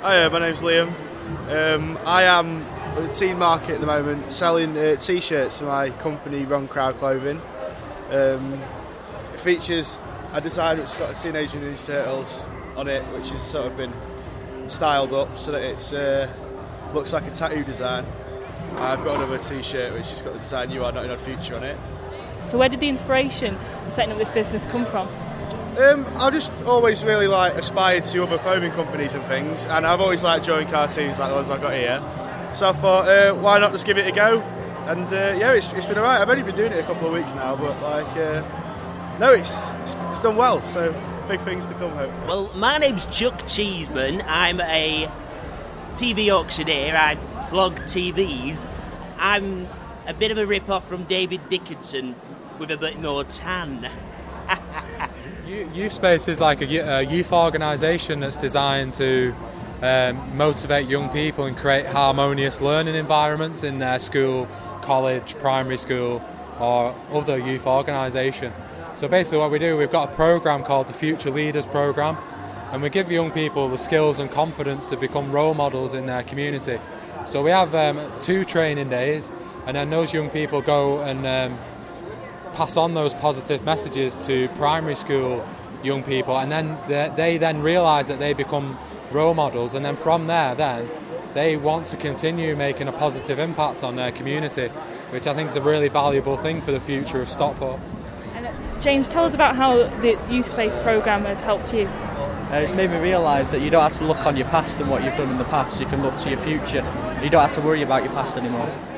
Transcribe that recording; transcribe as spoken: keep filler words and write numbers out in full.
Hi, my name's Liam. Um, I am at the Teen Market at the moment selling uh, t-shirts for my company Wrong Crowd Clothing. Um, it features a design which has got a Teenage Mutant Ninja Turtles on it, which has sort of been styled up so that it uh, looks like a tattoo design. I've got another t-shirt which has got the design "You Are Not In Our Future" on it. So where did the inspiration for setting up this business come from? Um, I've just always really like aspired to other clothing companies and things, and I've always liked drawing cartoons like the ones I've got here. So I thought, uh, why not just give it a go? And uh, yeah, it's, it's been alright. I've only been doing it a couple of weeks now, but like, uh, no, it's, it's it's done well. So big things to come, hopefully. Well, my name's Chuck Cheeseman. I'm a T V auctioneer. I flog T Vs. I'm a bit of a rip-off from David Dickinson with a bit more tan. Youth Space is like a, a youth organisation that's designed to um, motivate young people and create harmonious learning environments in their school, college, primary school or other youth organisation. So basically what we do, we've got a programme called the Future Leaders Programme, and we give young people the skills and confidence to become role models in their community. So we have um, two training days, and then those young people go and um, pass on those positive messages to primary school young people, and then they, they then realise that they become role models, and then from there then they want to continue making a positive impact on their community, which I think is a really valuable thing for the future of Stockport. And uh, James, tell us about how the Youth Space programme has helped you. Uh, it's made me realise that you don't have to look on your past and what you've done in the past, you can look to your future. You don't have to worry about your past anymore.